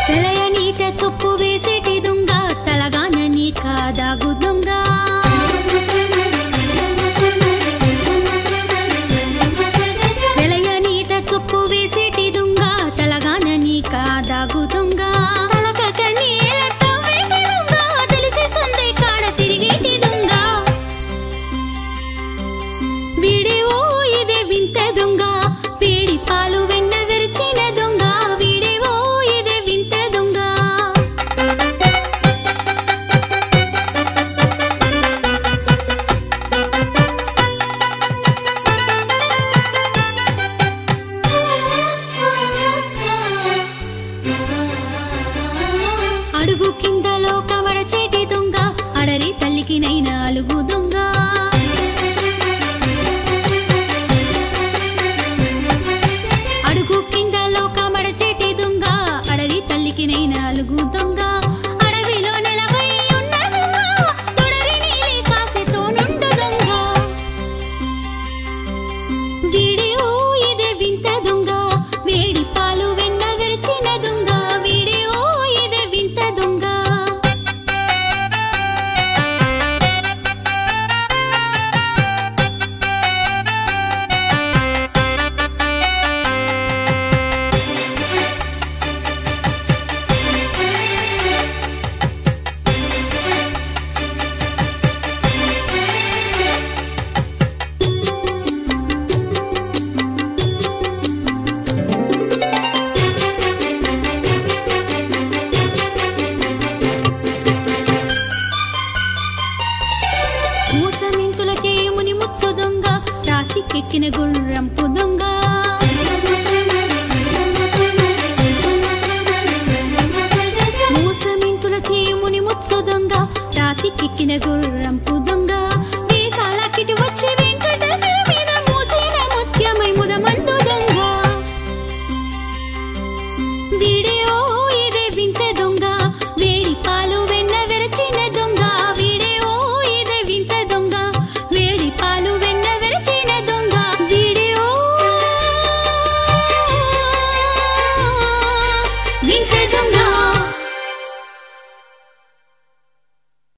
తెలయనీట చొప్పు వేసేటి దొంగ తలగాన నీ కాదాగు దొంగ తెలయనీట చొప్పు వేసేటి దొంగ తలగాన నీ కాదాగు దొంగ తలకక నీలతో వేటి దొంగ తెలిసి సందే కాడ తిరిగేటి దొంగ వీడివో ఇదే వింత దొంగ వేడి పాలు వెన్న విరిచిన దొంగ వీడివో ఇదే వింత దొంగ అడుగు కింద లోకమడచేటి దొంగ అడరి తల్లికి నైనా అలుగు దొంగ అడుగు కింద లోకమడచేటి దొంగ అడరి తల్లికి నైనా అలుగు దొంగ అడవిలో నెలవై ఉన్న దొంగ తొడరి నీలి కాసితో నుండు దొంగ వీడియో ఇదే వింత దొంగ వేడి పాలు వెన్న విరిచిన దొంగ వీడియో ఇదే వింత దొంగ మూసమింతుల చేయముని ముచ్చు దొంగ రాసికెక్కిన గుర్రంపు